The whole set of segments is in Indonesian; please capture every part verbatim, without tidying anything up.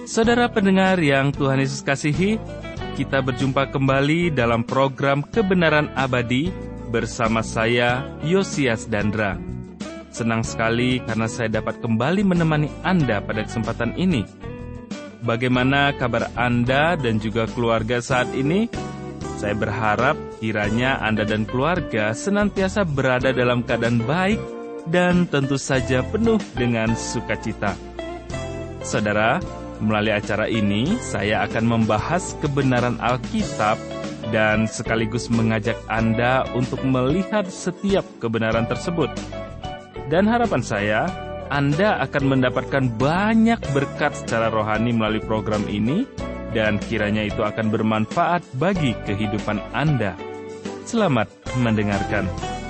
Saudara pendengar yang Tuhan Yesus kasihi, kita berjumpa kembali dalam program Kebenaran Abadi bersama saya, Yosias Dandra. Senang sekali karena saya dapat kembali menemani Anda pada kesempatan ini. Bagaimana kabar Anda dan juga keluarga saat ini? Saya berharap kiranya Anda dan keluarga senantiasa berada dalam keadaan baik dan tentu saja penuh dengan sukacita. Saudara, melalui acara ini, saya akan membahas kebenaran Alkitab dan sekaligus mengajak Anda untuk melihat setiap kebenaran tersebut. Dan harapan saya, Anda akan mendapatkan banyak berkat secara rohani melalui program ini, dan kiranya itu akan bermanfaat bagi kehidupan Anda. Selamat mendengarkan.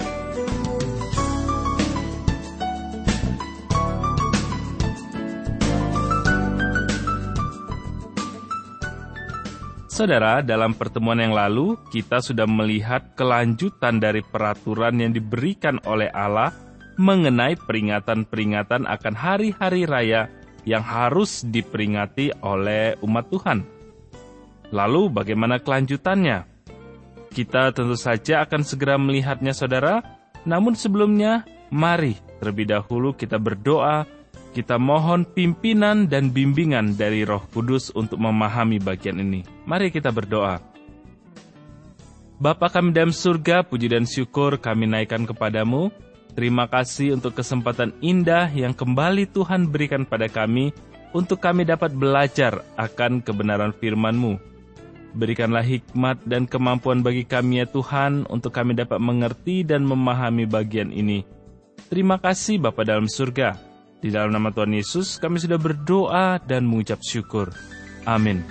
Saudara, dalam pertemuan yang lalu, kita sudah melihat kelanjutan dari peraturan yang diberikan oleh Allah mengenai peringatan-peringatan akan hari-hari raya yang harus diperingati oleh umat Tuhan. Lalu, bagaimana kelanjutannya? Kita tentu saja akan segera melihatnya, saudara. Namun sebelumnya, mari terlebih dahulu kita berdoa. Kita mohon pimpinan dan bimbingan dari Roh Kudus untuk memahami bagian ini. Mari kita berdoa. Bapa kami dalam surga, puji dan syukur kami naikkan kepadamu. Terima kasih untuk kesempatan indah yang kembali Tuhan berikan pada kami, untuk kami dapat belajar akan kebenaran firman-Mu. Berikanlah hikmat dan kemampuan bagi kami ya Tuhan, untuk kami dapat mengerti dan memahami bagian ini. Terima kasih Bapa dalam surga. Di dalam nama Tuhan Yesus, kami sudah berdoa dan mengucap syukur. Amin.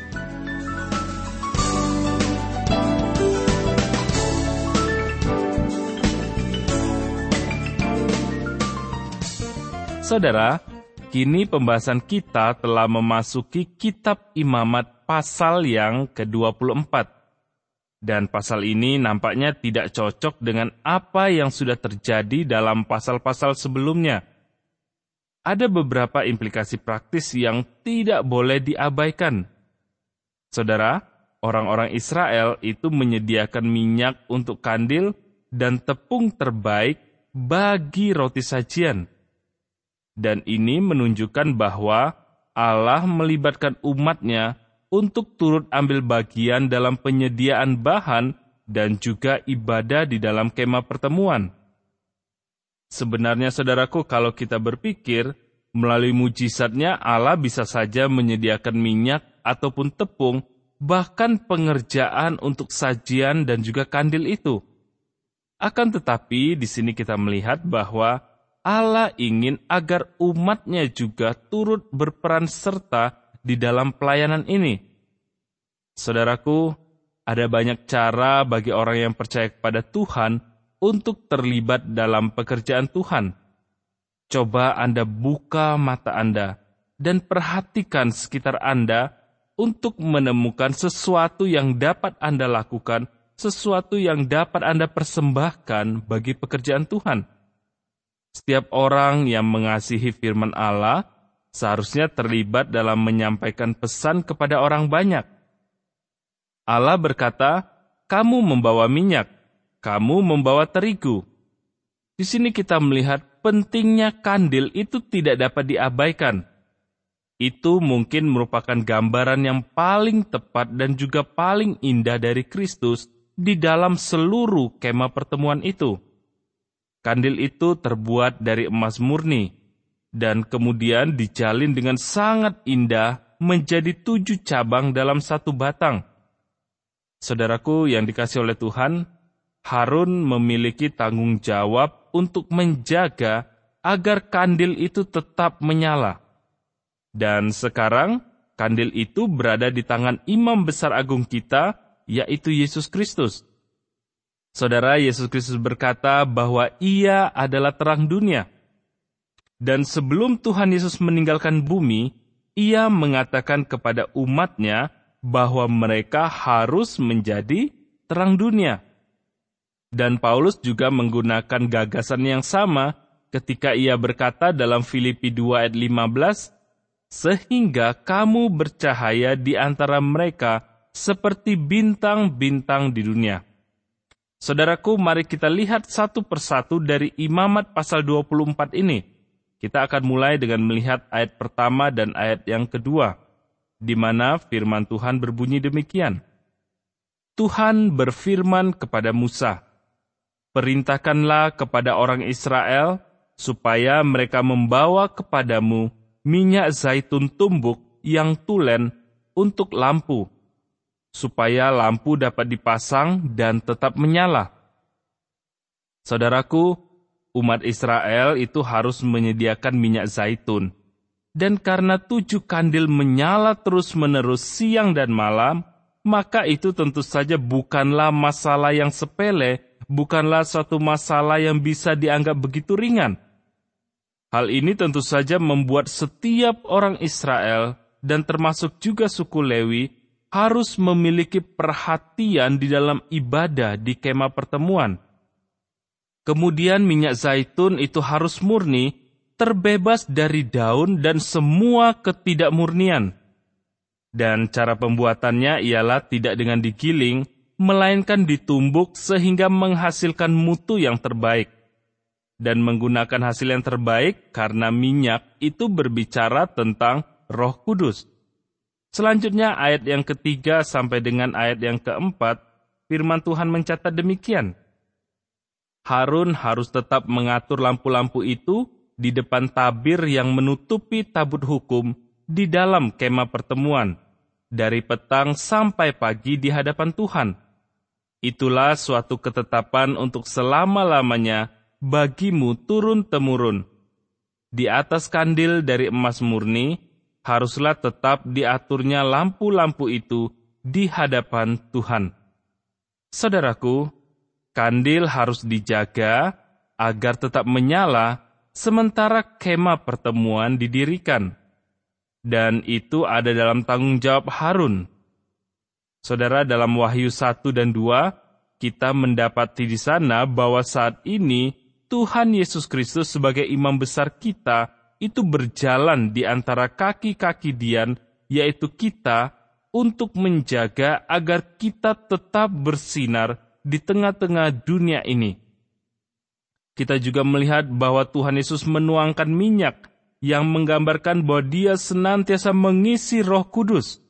Saudara, kini pembahasan kita telah memasuki Kitab Imamat pasal yang ke dua puluh empat. Dan pasal ini nampaknya tidak cocok dengan apa yang sudah terjadi dalam pasal-pasal sebelumnya. Ada beberapa implikasi praktis yang tidak boleh diabaikan. Saudara, orang-orang Israel itu menyediakan minyak untuk kandil dan tepung terbaik bagi roti sajian. Dan ini menunjukkan bahwa Allah melibatkan umatnya untuk turut ambil bagian dalam penyediaan bahan dan juga ibadah di dalam kemah pertemuan. Sebenarnya, saudaraku, kalau kita berpikir, melalui mujizatnya Allah bisa saja menyediakan minyak ataupun tepung, bahkan pengerjaan untuk sajian dan juga kandil itu. Akan tetapi, di sini kita melihat bahwa Allah ingin agar umatnya juga turut berperan serta di dalam pelayanan ini. Saudaraku, ada banyak cara bagi orang yang percaya kepada Tuhan untuk terlibat dalam pekerjaan Tuhan. Coba Anda buka mata Anda dan perhatikan sekitar Anda untuk menemukan sesuatu yang dapat Anda lakukan, sesuatu yang dapat Anda persembahkan bagi pekerjaan Tuhan. Setiap orang yang mengasihi firman Allah seharusnya terlibat dalam menyampaikan pesan kepada orang banyak. Allah berkata, "Kamu membawa minyak, kamu membawa terigu." Di sini kita melihat pentingnya kandil itu tidak dapat diabaikan. Itu mungkin merupakan gambaran yang paling tepat dan juga paling indah dari Kristus di dalam seluruh kemah pertemuan itu. Kandil itu terbuat dari emas murni, dan kemudian dijalin dengan sangat indah menjadi tujuh cabang dalam satu batang. Saudaraku yang dikasihi oleh Tuhan, Harun memiliki tanggung jawab untuk menjaga agar kandil itu tetap menyala. Dan sekarang, kandil itu berada di tangan Imam Besar Agung kita, yaitu Yesus Kristus. Saudara, Yesus Kristus berkata bahwa Ia adalah terang dunia. Dan sebelum Tuhan Yesus meninggalkan bumi, Ia mengatakan kepada umatnya bahwa mereka harus menjadi terang dunia. Dan Paulus juga menggunakan gagasan yang sama ketika ia berkata dalam Filipi dua ayat lima belas, sehingga kamu bercahaya di antara mereka seperti bintang-bintang di dunia. Saudaraku, mari kita lihat satu persatu dari Imamat pasal dua puluh empat ini. Kita akan mulai dengan melihat ayat pertama dan ayat yang kedua, di mana firman Tuhan berbunyi demikian. Tuhan berfirman kepada Musa, "Perintahkanlah kepada orang Israel, supaya mereka membawa kepadamu minyak zaitun tumbuk yang tulen untuk lampu, supaya lampu dapat dipasang dan tetap menyala." Saudaraku, umat Israel itu harus menyediakan minyak zaitun. Dan karena tujuh kandil menyala terus-menerus siang dan malam, maka itu tentu saja bukanlah masalah yang sepele, bukanlah suatu masalah yang bisa dianggap begitu ringan. Hal ini tentu saja membuat setiap orang Israel, dan termasuk juga suku Lewi, harus memiliki perhatian di dalam ibadah di kemah pertemuan. Kemudian minyak zaitun itu harus murni, terbebas dari daun dan semua ketidakmurnian. Dan cara pembuatannya ialah tidak dengan digiling, melainkan ditumbuk sehingga menghasilkan mutu yang terbaik. Dan menggunakan hasil yang terbaik karena minyak itu berbicara tentang Roh Kudus. Selanjutnya ayat yang ketiga sampai dengan ayat yang keempat, firman Tuhan mencatat demikian. Harun harus tetap mengatur lampu-lampu itu di depan tabir yang menutupi tabut hukum di dalam kemah pertemuan, dari petang sampai pagi di hadapan Tuhan. Itulah suatu ketetapan untuk selama-lamanya bagimu turun-temurun. Di atas kandil dari emas murni, haruslah tetap diaturnya lampu-lampu itu di hadapan Tuhan. Saudaraku, kandil harus dijaga agar tetap menyala sementara kemah pertemuan didirikan. Dan itu ada dalam tanggung jawab Harun. Saudara, dalam Wahyu satu dan dua, kita mendapati di sana bahwa saat ini Tuhan Yesus Kristus sebagai imam besar kita itu berjalan di antara kaki-kaki Dian, yaitu kita, untuk menjaga agar kita tetap bersinar di tengah-tengah dunia ini. Kita juga melihat bahwa Tuhan Yesus menuangkan minyak yang menggambarkan bahwa Dia senantiasa mengisi Roh Kudus.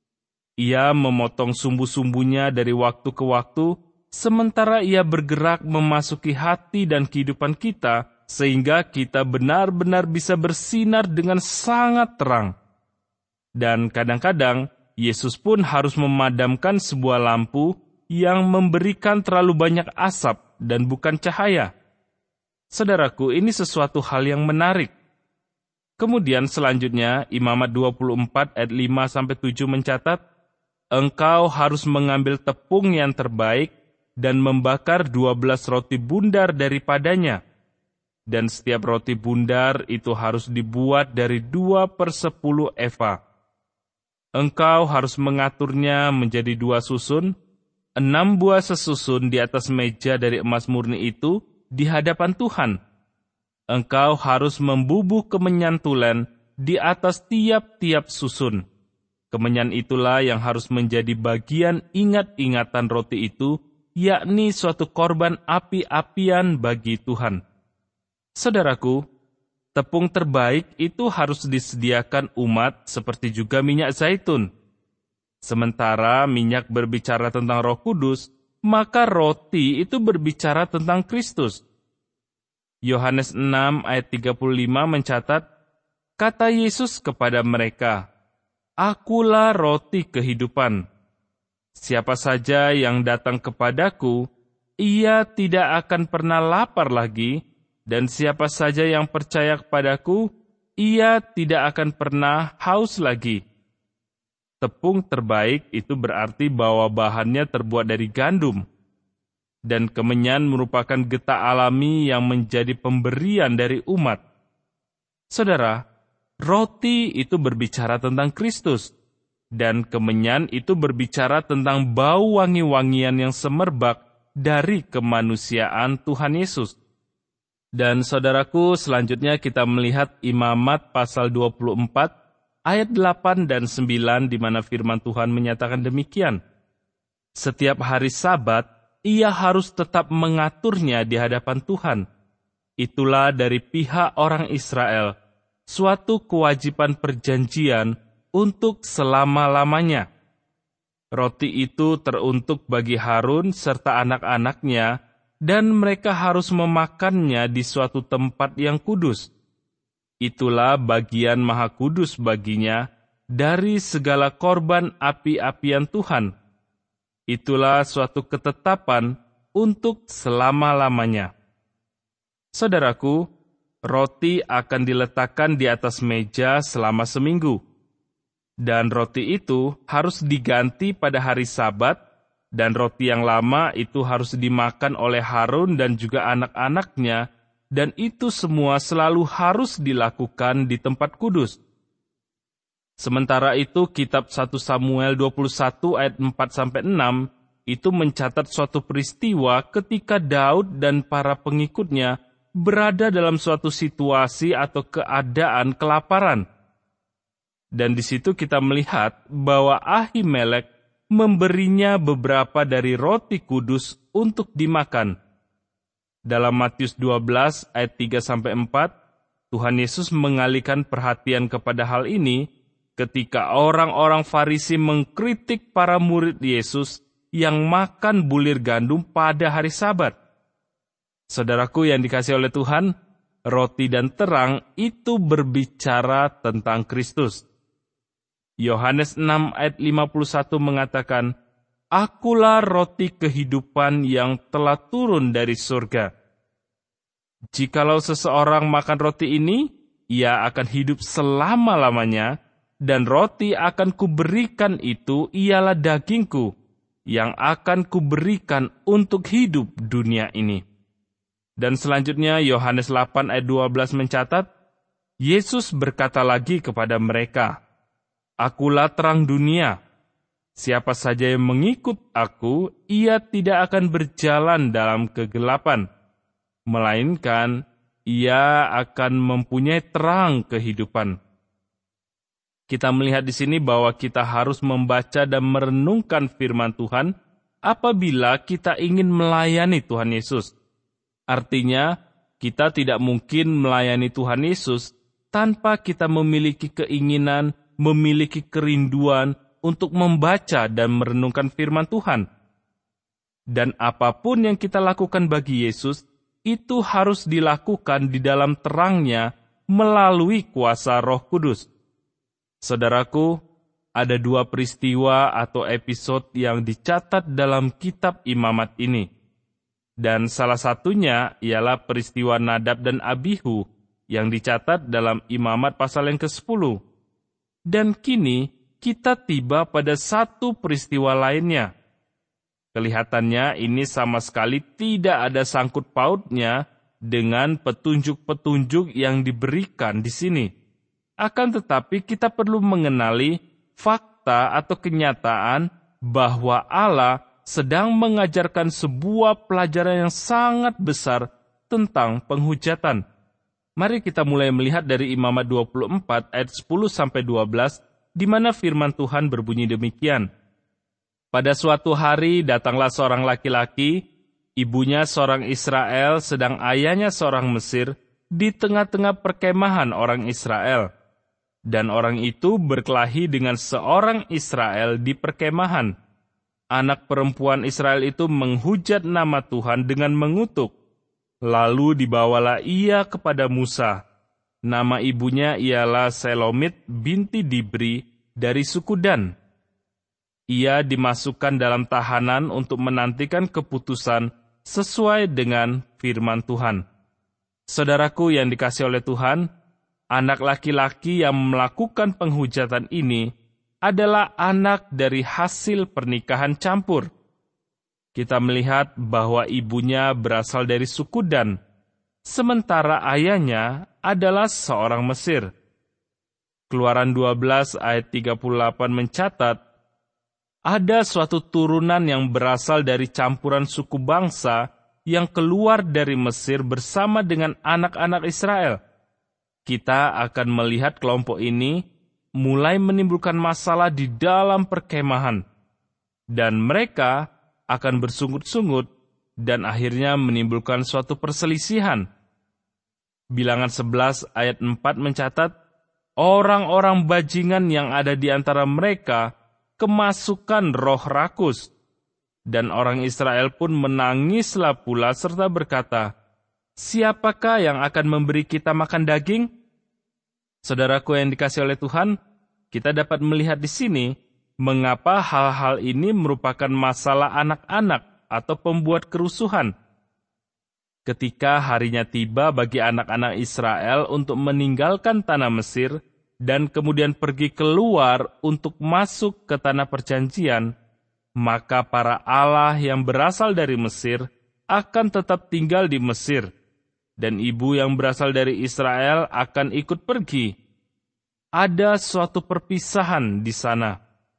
Ia memotong sumbu-sumbunya dari waktu ke waktu, sementara Ia bergerak memasuki hati dan kehidupan kita, sehingga kita benar-benar bisa bersinar dengan sangat terang. Dan kadang-kadang, Yesus pun harus memadamkan sebuah lampu yang memberikan terlalu banyak asap dan bukan cahaya. Saudaraku, ini sesuatu hal yang menarik. Kemudian selanjutnya, Imamat dua puluh empat ayat lima sampai tujuh mencatat, "Engkau harus mengambil tepung yang terbaik dan membakar dua belas roti bundar daripadanya. Dan setiap roti bundar itu harus dibuat dari dua per sepuluh eva. Engkau harus mengaturnya menjadi dua susun, enam buah sesusun di atas meja dari emas murni itu di hadapan Tuhan. Engkau harus membubuh kemenyan tulen di atas tiap-tiap susun. Kemenyan itulah yang harus menjadi bagian ingat-ingatan roti itu, yakni suatu korban api-apian bagi Tuhan." Saudaraku, tepung terbaik itu harus disediakan umat seperti juga minyak zaitun. Sementara minyak berbicara tentang Roh Kudus, maka roti itu berbicara tentang Kristus. Yohanes enam ayat tiga puluh lima mencatat, kata Yesus kepada mereka, "Akulah roti kehidupan. Siapa saja yang datang kepadaku, ia tidak akan pernah lapar lagi, dan siapa saja yang percaya kepadaku, ia tidak akan pernah haus lagi." Tepung terbaik itu berarti bahwa bahannya terbuat dari gandum. Dan kemenyan merupakan getah alami yang menjadi pemberian dari umat. Saudara, roti itu berbicara tentang Kristus. Dan kemenyan itu berbicara tentang bau wangi-wangian yang semerbak dari kemanusiaan Tuhan Yesus. Dan saudaraku, selanjutnya kita melihat Imamat pasal dua puluh empat ayat delapan dan sembilan di mana firman Tuhan menyatakan demikian. Setiap hari Sabat, ia harus tetap mengaturnya di hadapan Tuhan. Itulah dari pihak orang Israel, suatu kewajiban perjanjian untuk selama-lamanya. Roti itu teruntuk bagi Harun serta anak-anaknya, dan mereka harus memakannya di suatu tempat yang kudus. Itulah bagian maha kudus baginya dari segala korban api-apian Tuhan. Itulah suatu ketetapan untuk selama-lamanya. Saudaraku, roti akan diletakkan di atas meja selama seminggu. Dan roti itu harus diganti pada hari Sabat, dan roti yang lama itu harus dimakan oleh Harun dan juga anak-anaknya, dan itu semua selalu harus dilakukan di tempat kudus. Sementara itu, kitab satu Samuel dua puluh satu ayat empat sampai enam itu mencatat suatu peristiwa ketika Daud dan para pengikutnya berada dalam suatu situasi atau keadaan kelaparan. Dan di situ kita melihat bahwa Ahimelek memberinya beberapa dari roti kudus untuk dimakan. Dalam Matius dua belas ayat tiga sampai empat, Tuhan Yesus mengalihkan perhatian kepada hal ini ketika orang-orang Farisi mengkritik para murid Yesus yang makan bulir gandum pada hari Sabat. Saudaraku yang dikasihi oleh Tuhan, roti dan terang itu berbicara tentang Kristus. Yohanes enam ayat lima puluh satu mengatakan, Akulah roti kehidupan yang telah turun dari surga. Jikalau seseorang makan roti ini, ia akan hidup selama-lamanya, dan roti akan kuberikan itu ialah dagingku, yang akan kuberikan untuk hidup dunia ini. Dan selanjutnya Yohanes delapan ayat dua belas mencatat, Yesus berkata lagi kepada mereka, Akulah terang dunia. Siapa saja yang mengikut aku, ia tidak akan berjalan dalam kegelapan, melainkan ia akan mempunyai terang kehidupan. Kita melihat di sini bahwa kita harus membaca dan merenungkan firman Tuhan apabila kita ingin melayani Tuhan Yesus. Artinya, kita tidak mungkin melayani Tuhan Yesus tanpa kita memiliki keinginan, memiliki kerinduan untuk membaca dan merenungkan firman Tuhan. Dan apapun yang kita lakukan bagi Yesus, itu harus dilakukan di dalam terangnya melalui kuasa Roh Kudus. Saudaraku, ada dua peristiwa atau episode yang dicatat dalam kitab Imamat ini. Dan salah satunya ialah peristiwa Nadab dan Abihu yang dicatat dalam Imamat pasal yang kesepuluh. Dan kini kita tiba pada satu peristiwa lainnya. Kelihatannya ini sama sekali tidak ada sangkut pautnya dengan petunjuk-petunjuk yang diberikan di sini. Akan tetapi kita perlu mengenali fakta atau kenyataan bahwa Allah sedang mengajarkan sebuah pelajaran yang sangat besar tentang penghujatan. Mari kita mulai melihat dari Imamat dua puluh empat ayat sepuluh sampai dua belas, di mana firman Tuhan berbunyi demikian. Pada suatu hari datanglah seorang laki-laki, ibunya seorang Israel, sedang ayahnya seorang Mesir, di tengah-tengah perkemahan orang Israel. Dan orang itu berkelahi dengan seorang Israel di perkemahan. Anak perempuan Israel itu menghujat nama Tuhan dengan mengutuk. Lalu dibawalah ia kepada Musa. Nama ibunya ialah Selomit binti Dibri dari suku Dan. Ia dimasukkan dalam tahanan untuk menantikan keputusan sesuai dengan firman Tuhan. Saudaraku yang dikasihi oleh Tuhan, anak laki-laki yang melakukan penghujatan ini adalah anak dari hasil pernikahan campur. Kita melihat bahwa ibunya berasal dari suku Dan, sementara ayahnya adalah seorang Mesir. Keluaran dua belas ayat tiga puluh delapan mencatat, ada suatu turunan yang berasal dari campuran suku bangsa yang keluar dari Mesir bersama dengan anak-anak Israel. Kita akan melihat kelompok ini mulai menimbulkan masalah di dalam perkemahan, dan mereka akan bersungut-sungut dan akhirnya menimbulkan suatu perselisihan. Bilangan sebelas ayat empat mencatat, orang-orang bajingan yang ada di antara mereka kemasukan roh rakus, dan orang Israel pun menangislah pula serta berkata, siapakah yang akan memberi kita makan daging? Saudaraku yang dikasihi oleh Tuhan, kita dapat melihat di sini mengapa hal-hal ini merupakan masalah anak-anak atau pembuat kerusuhan. Ketika harinya tiba bagi anak-anak Israel untuk meninggalkan tanah Mesir dan kemudian pergi keluar untuk masuk ke tanah perjanjian, maka para allah yang berasal dari Mesir akan tetap tinggal di Mesir, dan ibu yang berasal dari Israel akan ikut pergi. Ada suatu perpisahan di sana.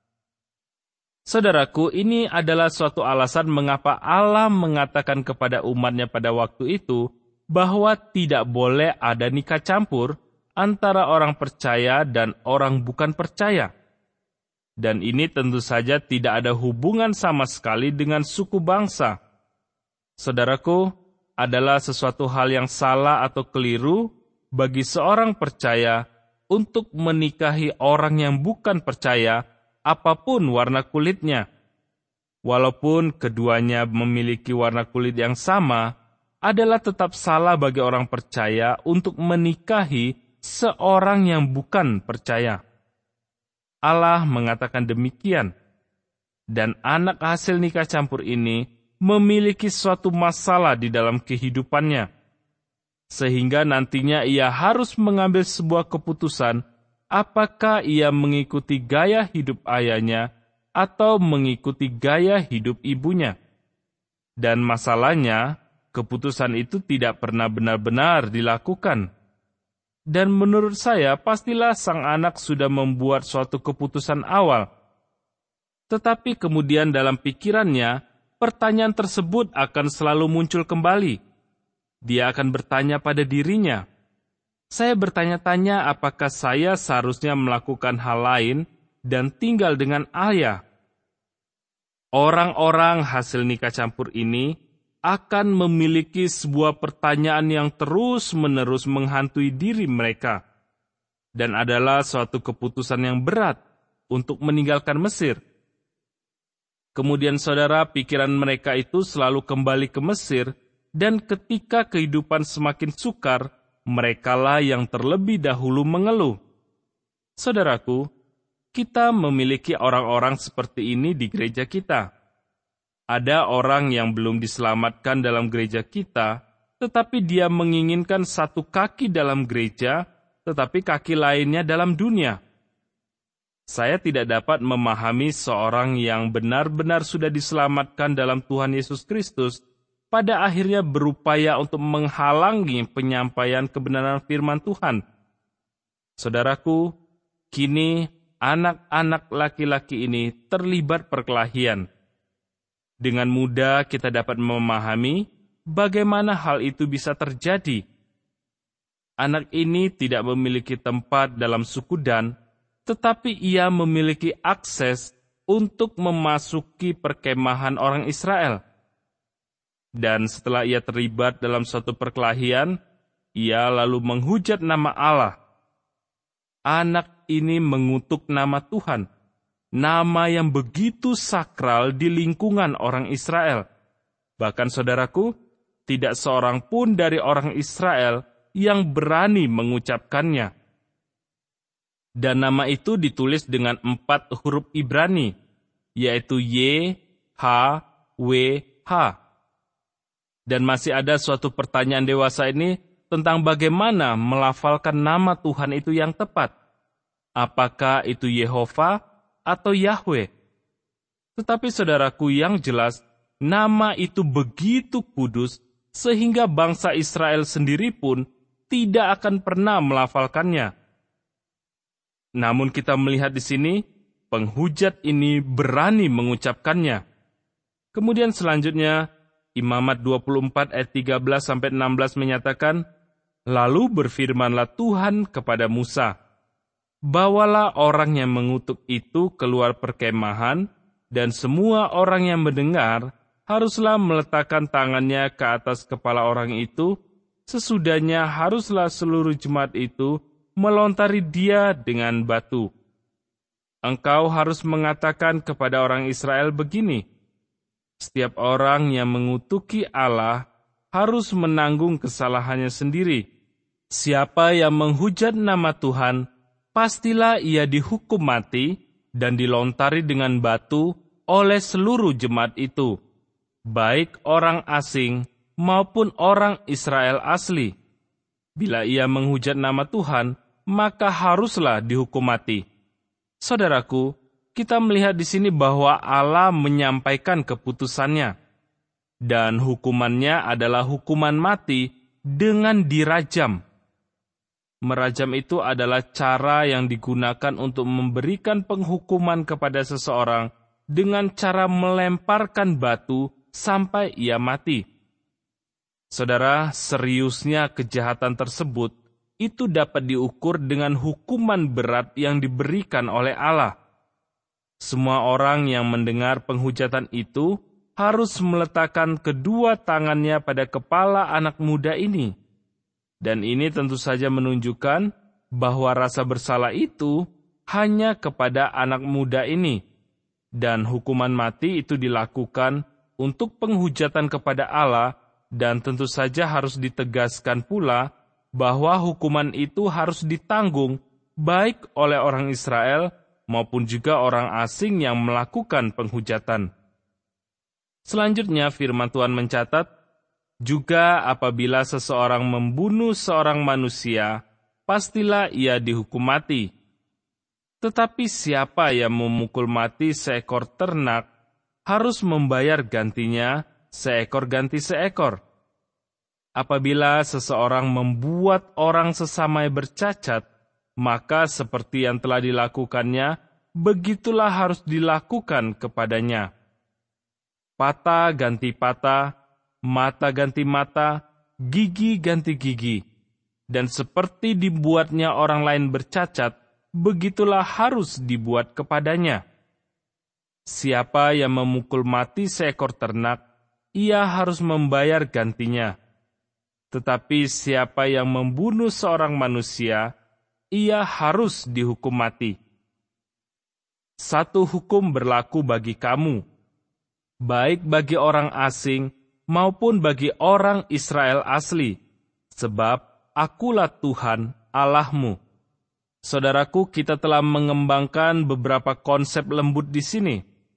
Saudaraku, ini adalah suatu alasan mengapa Allah mengatakan kepada umatnya pada waktu itu bahwa tidak boleh ada nikah campur antara orang percaya dan orang bukan percaya. Dan ini tentu saja tidak ada hubungan sama sekali dengan suku bangsa. Saudaraku, adalah sesuatu hal yang salah atau keliru bagi seorang percaya untuk menikahi orang yang bukan percaya, apapun warna kulitnya. Walaupun keduanya memiliki warna kulit yang sama, adalah tetap salah bagi orang percaya untuk menikahi seorang yang bukan percaya. Allah mengatakan demikian, dan anak hasil nikah campur ini memiliki suatu masalah di dalam kehidupannya, sehingga nantinya ia harus mengambil sebuah keputusan apakah ia mengikuti gaya hidup ayahnya atau mengikuti gaya hidup ibunya. Dan masalahnya, keputusan itu tidak pernah benar-benar dilakukan. Dan menurut saya, pastilah sang anak sudah membuat suatu keputusan awal. Tetapi kemudian dalam pikirannya, pertanyaan tersebut akan selalu muncul kembali. Dia akan bertanya pada dirinya, saya bertanya-tanya apakah saya seharusnya melakukan hal lain dan tinggal dengan ayah. Orang-orang hasil nikah campur ini akan memiliki sebuah pertanyaan yang terus-menerus menghantui diri mereka, dan adalah suatu keputusan yang berat untuk meninggalkan Mesir. Kemudian saudara, pikiran mereka itu selalu kembali ke Mesir, dan ketika kehidupan semakin sukar, merekalah yang terlebih dahulu mengeluh. Saudaraku, kita memiliki orang-orang seperti ini di gereja kita. Ada orang yang belum diselamatkan dalam gereja kita, tetapi dia menginginkan satu kaki dalam gereja, tetapi kaki lainnya dalam dunia. Saya tidak dapat memahami seorang yang benar-benar sudah diselamatkan dalam Tuhan Yesus Kristus, pada akhirnya berupaya untuk menghalangi penyampaian kebenaran firman Tuhan. Saudaraku, kini anak-anak laki-laki ini terlibat perkelahian. Dengan mudah kita dapat memahami bagaimana hal itu bisa terjadi. Anak ini tidak memiliki tempat dalam suku Dan, tetapi ia memiliki akses untuk memasuki perkemahan orang Israel. Dan setelah ia terlibat dalam suatu perkelahian, ia lalu menghujat nama Allah. Anak ini mengutuk nama Tuhan, nama yang begitu sakral di lingkungan orang Israel. Bahkan saudaraku, tidak seorang pun dari orang Israel yang berani mengucapkannya. Dan nama itu ditulis dengan empat huruf Ibrani, yaitu Y, H, W, H. Dan masih ada suatu pertanyaan dewasa ini tentang bagaimana melafalkan nama Tuhan itu yang tepat. Apakah itu Yehova atau Yahweh? Tetapi saudaraku, yang jelas, nama itu begitu kudus sehingga bangsa Israel sendiri pun tidak akan pernah melafalkannya. Namun kita melihat di sini, penghujat ini berani mengucapkannya. Kemudian selanjutnya, Imamat dua puluh empat ayat tiga belas sampai enam belas menyatakan, lalu berfirmanlah Tuhan kepada Musa, bawalah orang yang mengutuk itu keluar perkemahan, dan semua orang yang mendengar haruslah meletakkan tangannya ke atas kepala orang itu. Sesudahnya haruslah seluruh jemaat itu melontari dia dengan batu. Engkau harus mengatakan kepada orang Israel begini, setiap orang yang mengutuki Allah harus menanggung kesalahannya sendiri. Siapa yang menghujat nama Tuhan, pastilah ia dihukum mati dan dilontari dengan batu oleh seluruh jemaat itu, baik orang asing maupun orang Israel asli. Bila ia menghujat nama Tuhan, maka haruslah dihukum mati. Saudaraku, kita melihat di sini bahwa Allah menyampaikan keputusannya, dan hukumannya adalah hukuman mati dengan dirajam. Merajam itu adalah cara yang digunakan untuk memberikan penghukuman kepada seseorang dengan cara melemparkan batu sampai ia mati. Saudara, seriusnya kejahatan tersebut itu dapat diukur dengan hukuman berat yang diberikan oleh Allah. Semua orang yang mendengar penghujatan itu harus meletakkan kedua tangannya pada kepala anak muda ini. Dan ini tentu saja menunjukkan bahwa rasa bersalah itu hanya kepada anak muda ini. Dan hukuman mati itu dilakukan untuk penghujatan kepada Allah, dan tentu saja harus ditegaskan pula bahwa hukuman itu harus ditanggung baik oleh orang Israel maupun juga orang asing yang melakukan penghujatan. Selanjutnya firman Tuhan mencatat, juga apabila seseorang membunuh seorang manusia, pastilah ia dihukum mati. Tetapi siapa yang memukul mati seekor ternak, harus membayar gantinya seekor ganti seekor. Apabila seseorang membuat orang sesamanya bercacat, maka seperti yang telah dilakukannya, begitulah harus dilakukan kepadanya. Patah ganti patah, mata ganti mata, gigi ganti gigi. Dan seperti dibuatnya orang lain bercacat, begitulah harus dibuat kepadanya. Siapa yang memukul mati seekor ternak, ia harus membayar gantinya. Tetapi siapa yang membunuh seorang manusia, ia harus dihukum mati. Satu hukum berlaku bagi kamu, baik bagi orang asing maupun bagi orang Israel asli, sebab akulah Tuhan Allahmu. Saudaraku, kita telah mengembangkan beberapa konsep lembut di sini.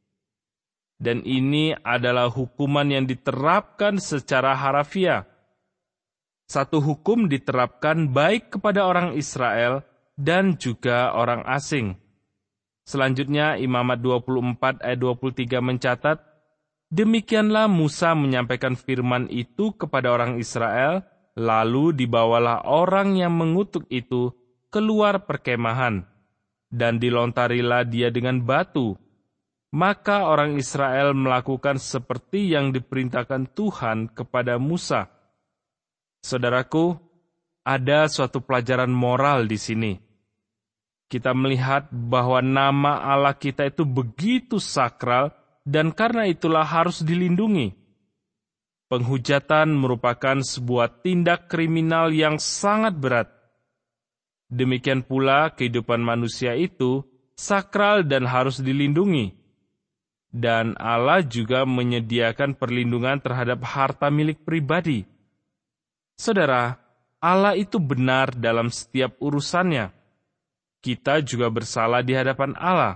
Dan ini adalah hukuman yang diterapkan secara harafiah. Satu hukum diterapkan baik kepada orang Israel dan juga orang asing. Selanjutnya, Imamat dua puluh empat ayat dua puluh tiga mencatat, demikianlah Musa menyampaikan firman itu kepada orang Israel, lalu dibawalah orang yang mengutuk itu keluar perkemahan, dan dilontarilah dia dengan batu. Maka orang Israel melakukan seperti yang diperintahkan Tuhan kepada Musa. Saudaraku, ada suatu pelajaran moral di sini. Kita melihat bahwa nama Allah kita itu begitu sakral, dan karena itulah harus dilindungi. Penghujatan merupakan sebuah tindak kriminal yang sangat berat. Demikian pula kehidupan manusia itu sakral dan harus dilindungi. Dan Allah juga menyediakan perlindungan terhadap harta milik pribadi. Saudara, Allah itu benar dalam setiap urusannya. Kita juga bersalah di hadapan Allah.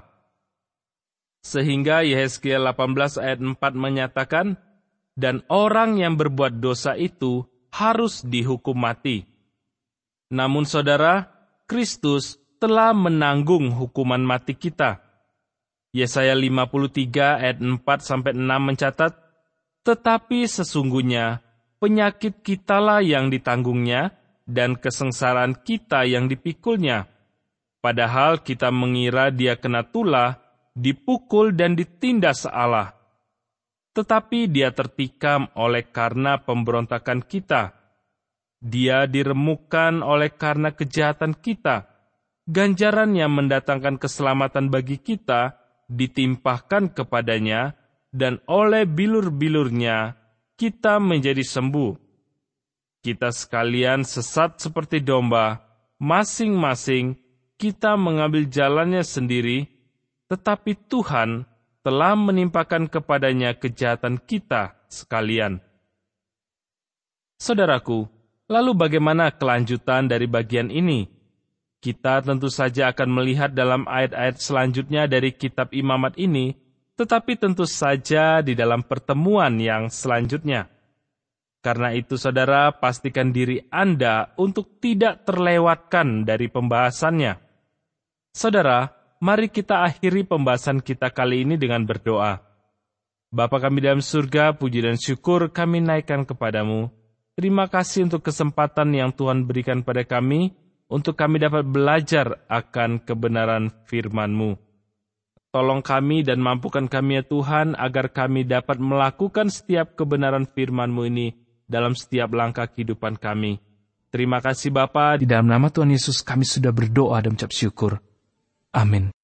Sehingga Yehezkiel delapan belas ayat empat menyatakan, dan orang yang berbuat dosa itu harus dihukum mati. Namun saudara, Kristus telah menanggung hukuman mati kita. Yesaya lima puluh tiga ayat empat sampai enam mencatat, tetapi sesungguhnya penyakit kitalah yang ditanggungnya dan kesengsaraan kita yang dipikulnya. Padahal kita mengira dia kena tulah, dipukul dan ditindas Allah. Tetapi dia tertikam oleh karena pemberontakan kita. Dia diremukkan oleh karena kejahatan kita. ganjaran yang mendatangkan keselamatan bagi kita ditimpahkan kepadanya, dan oleh bilur-bilurnya kita menjadi sembuh. Kita sekalian sesat seperti domba, masing-masing kita mengambil jalannya sendiri, tetapi Tuhan telah menimpakan kepadanya kejahatan kita sekalian. Saudaraku, lalu bagaimana kelanjutan dari bagian ini? Kita tentu saja akan melihat dalam ayat-ayat selanjutnya dari kitab Imamat ini, tetapi tentu saja di dalam pertemuan yang selanjutnya. Karena itu, saudara, pastikan diri Anda untuk tidak terlewatkan dari pembahasannya. Saudara, mari kita akhiri pembahasan kita kali ini dengan berdoa. Bapa kami dalam surga, puji dan syukur kami naikkan kepadamu. Terima kasih untuk kesempatan yang Tuhan berikan pada kami, untuk kami dapat belajar akan kebenaran firman-Mu. Tolong kami dan mampukan kami ya Tuhan, agar kami dapat melakukan setiap kebenaran firman-Mu ini dalam setiap langkah kehidupan kami. Terima kasih Bapa, di dalam nama Tuhan Yesus kami sudah berdoa dan mengucap syukur. Amin.